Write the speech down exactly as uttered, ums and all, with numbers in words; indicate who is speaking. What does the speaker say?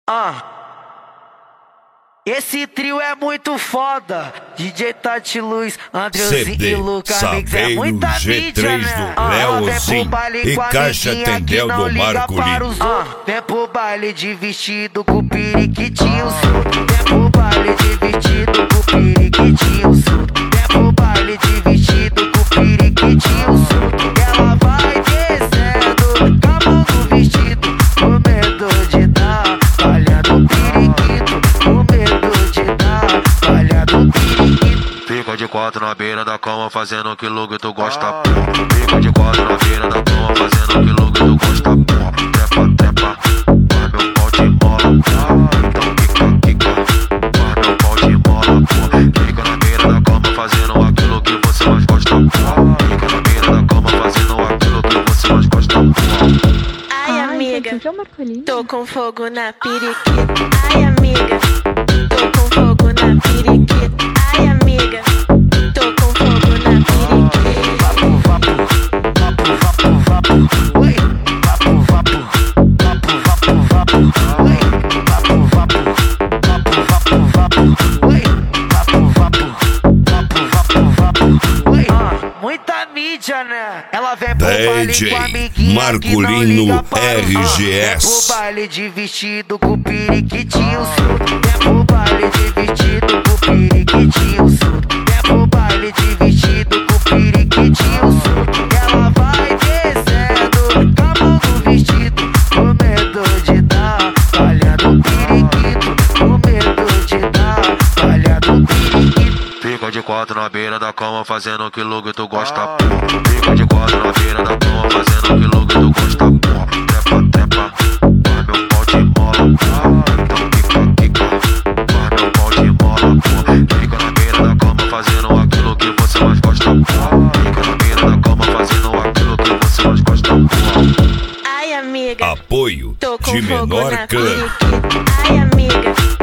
Speaker 1: Ah. Esse trio é muito foda. D J Tati Luz, Andreuzinho e Luca Mix. É muita
Speaker 2: G três
Speaker 1: mídia, né?
Speaker 2: do Leozinho e Caixa Tendel do Marco Lino.
Speaker 1: Ah, vem pro baile de vestido com periquitinho solto. Vem pro baile de vestido com periquitinho solto. Vem pro baile de vestido com periquitinho solto. Ela vai descendo, com a mão no vestido, com medo de dar falhando o periquito. Com medo de dar falhando o periquito.
Speaker 3: Fica de quatro na beira da cama fazendo aquilo que tu gosta, porra. Fica de quatro na beira da cama fazendo aquilo que tu gosta, porra. Trepa, trepa, vai meu pau de mola, porra. Então quica, quica, vai meu pau de mola, porra. Fica na beira da cama fazendo aquilo que você mais gosta, porra. Fica na beira da cama fazendo aquilo que você mais gosta, porra.
Speaker 4: Ai, amiga, tô com fogo na periquita. Ai, amiga, tô com fogo na periquita. Ai, amiga, tô com fogo na periquita.
Speaker 1: Vapo, vapo, vapo, vapo, vapo. Oi, vapo, vapo, vapo, vapo, vapo. Oi, vapo, vapo, vapo, vapo, vapo. Oi, vapo, vapo, vapo, vapo, vapo. Oi, ah, muita mídia, né? Ela vem pro baile com a amiguinha
Speaker 2: Marco Lino R G S.
Speaker 1: Vem pro baile de vestido com periquitinho solto. Vem pro baile de vestido com periquitinho solto. Vem pro baile de vestido com periquitinho solto. Ela vai descendo, com a mão no vestido, com medo de dar falhando o periquito. Com medo de dar falhando o periquito.
Speaker 3: Fica de quatro na beira da cama fazendo aquilo que tu gosta, porra. Fica de quatro na beira da cama fazendo aquilo que tu gosta, porra. Trepa, trepa, vai meu pau de mola, porra. Então quica, quica, vai meu pau de mola, porra. Fica na beira da cama fazendo aquilo que você mais gosta, porra. Fica na beira da cama fazendo aquilo que você mais gosta, porra.
Speaker 4: Ai, amiga,
Speaker 2: Apoio
Speaker 4: tô com
Speaker 2: de
Speaker 4: fogo
Speaker 2: Menor
Speaker 4: na
Speaker 2: Clã.
Speaker 4: periquita. Ai, amiga,